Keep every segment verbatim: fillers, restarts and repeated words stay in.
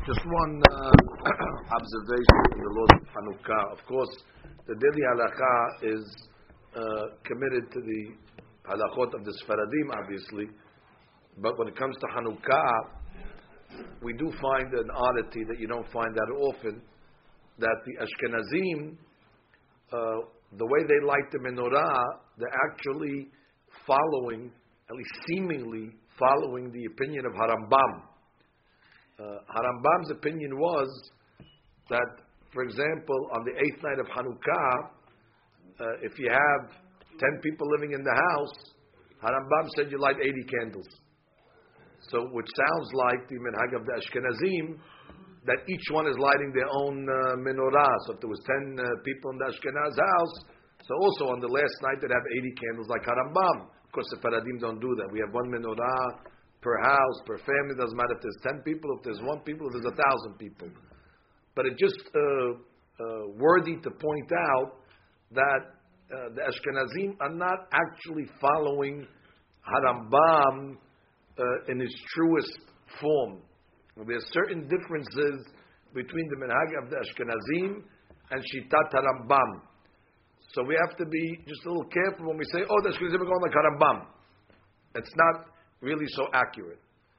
Just one uh, observation in the laws of Hanukkah. Of course, the daily halakha is uh, committed to the halachot of the Sfaradim, obviously. But when it comes to Hanukkah, we do find an oddity that you don't find that often, that the Ashkenazim, uh, the way they light the menorah, they're actually following, at least seemingly following the opinion of Harambam. Uh, Harambam's opinion was that, for example, on the eighth night of Hanukkah, uh, if you have ten people living in the house, Harambam said you light eighty candles. So, which sounds like the minhag of the Ashkenazim, that each one is lighting their own uh, menorah. So if there was ten uh, people in the Ashkenaz house, so also on the last night they'd have eighty candles like Harambam. Of course, the Paradim don't do that. We have one menorah per house, per family. Doesn't matter if there's ten people, if there's one people, if there's a thousand people. But it's just uh, uh, worthy to point out that uh, the Ashkenazim are not actually following Harambam uh, in his truest form. There are certain differences between the minhag of the Ashkenazim and Shitat Harambam. So we have to be just a little careful when we say, oh, the Ashkenazim are going like Harambam. It's not really so accurate.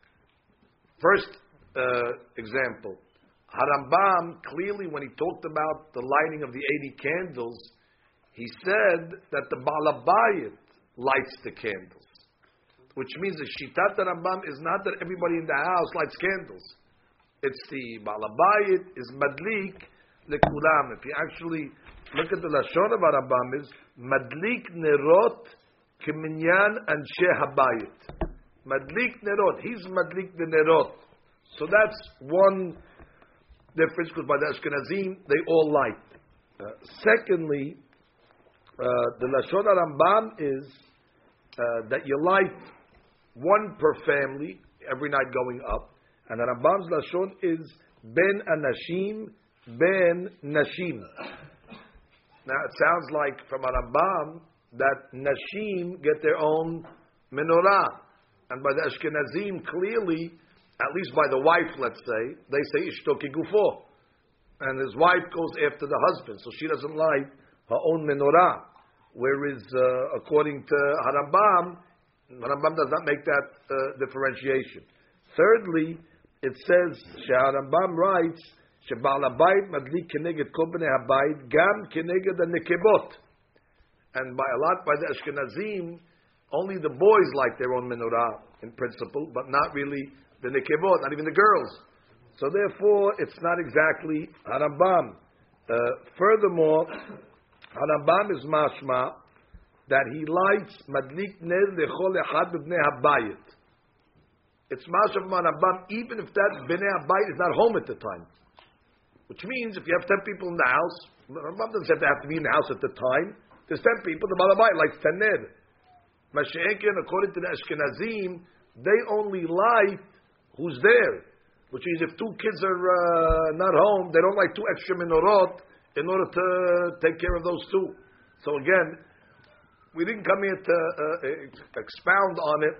First uh, example, Harambam, clearly when he talked about the lighting of the eighty candles, he said that the Balabayit lights the candles. Which means the Shitat Harambam is not that everybody in the house lights candles. It's the Balabayit is Madlik Lekulam. If you actually look at the Lashon of Harambam, is Madlik Nerot Keminyan Anshe Habayit. Madlik Nerot. He's Madlik the Nerot. So that's one difference, because by the Ashkenazim, they all light. Uh, secondly, uh, the Lashon Harambam is uh, that you light one per family every night going up. And Rambam's Lashon is Ben Anashim, Ben Nashim. Now it sounds like from Rambam that Nashim get their own menorah. And by the Ashkenazim, clearly, at least by the wife, let's say, they say Ishto Kigufo. And his wife goes after the husband, so she doesn't light her own menorah. Whereas, uh, according to Harambam, Rambam does not make that uh, differentiation. Thirdly, it says, Rambam writes, Sheba'al habayit madlik keneged kol bnei habayit, gam keneged hanekebot. And by a lot, by the Ashkenazim, only the boys light their own menorah in principle, but not really the nekebot, not even the girls. So therefore, it's not exactly Harambam. Uh, furthermore, Harambam is mashma that he lights madlik ner lechol echad b'bnei habayit. It's mashma from Harambam even if that bnei habayit is not home at the time. Which means if you have ten people in the house, Harambam doesn't have to have to be in the house at the time. There's ten people, the balabayit lights ten ner. Mashiach, according to the Ashkenazim, they only light who's there. Which means if two kids are uh, not home, they don't light two extra menorot in order to take care of those two. So again, we didn't come here to uh, expound on it,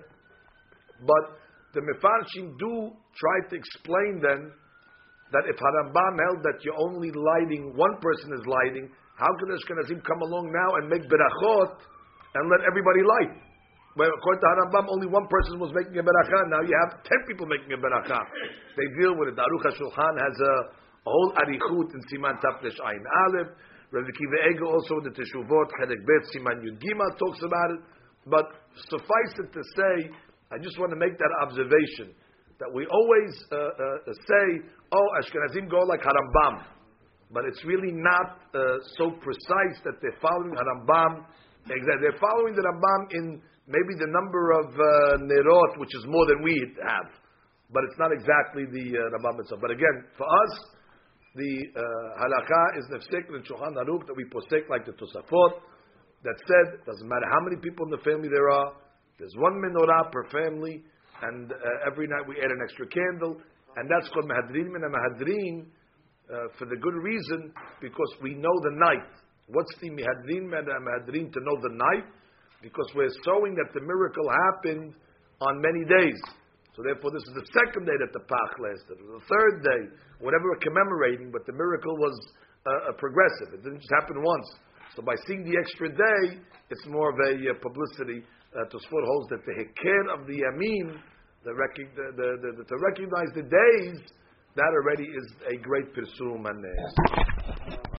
but the Mefarshim do try to explain then that if Harambam held that you're only lighting, one person is lighting, how can the Ashkenazim come along now and make berachot and let everybody light? Well, according to Harambam, only one person was making a beracha. Now you have ten people making a beracha. They deal with it. The Aruch HaShulchan has a, a whole arichut in Siman Tafresh Ayin Aleph. Rabbi Akiva Eiger also in the Teshuvot, Chedek Bet, Siman Yud Gimel talks about it. But suffice it to say, I just want to make that observation, that we always uh, uh, say, oh, Ashkenazim go like Harambam. But it's really not uh, so precise that they're following Harambam. Exactly. They're following the Rambam in maybe the number of uh, Nerot, which is more than we have. But it's not exactly the uh, Rambam itself. But again, for us, the uh, halakha is nefsek in Shulchan Aruch that we posek like the Tosafot that said, doesn't matter how many people in the family there are, there's one menorah per family, and uh, every night we add an extra candle, and that's called Mehadrin min Mehadrin uh, for the good reason, because we know the night. What's the Mehadrin min Mehadrin to know the night? Because we're showing that the miracle happened on many days. So therefore, this is the second day that the Pach lasted. The third day, whatever we're commemorating, but the miracle was uh, progressive. It didn't just happen once. So by seeing the extra day, it's more of a uh, publicity. Uh, Tosfot holds that the hikir of the yamin, the, rec- the, the, the, to recognize the days, that already is a great pirsum and. Uh,